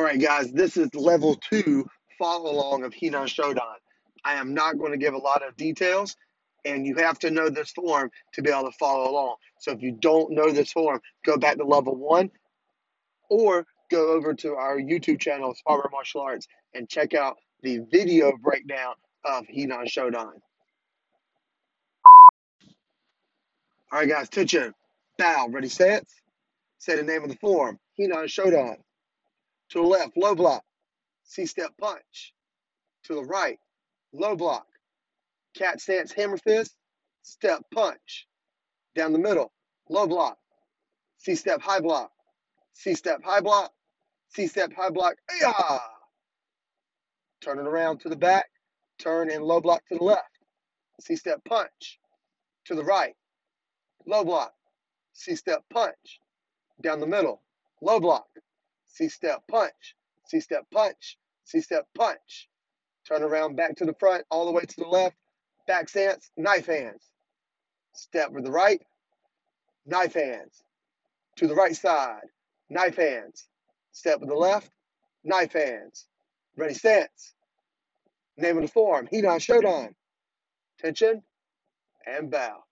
right, guys, this is level 2 follow along of Hinan Shodan. I am not going to give a lot of details, and you have to know this form to be able to follow along. So if you don't know this form, go back to level 1 or go over to our YouTube channel, Sparber Martial Arts, and check out the video breakdown of Hinan Shodan. All right, guys, attention. Bow. Ready, set? Say the name of the form. Hinan Shodan. To the left, low block. C-step punch. To the right, low block. Cat stance, hammer fist. Step punch. Down the middle, low block. C-step high block. C-step high block. C-step high block. Ay-yah! Turn it around to the back. Turn and low block to the left. C-step punch. To the right, low block. C-step punch. Down the middle, low block. C-step punch. C-step punch. C-step punch. Turn around back to the front, all the way to the left. Back stance, knife hands. Step with the right, knife hands. To the right side, knife hands. Step with the left, knife hands. Ready, stance. Name of the form, Hinan Shodan. Tension and bow.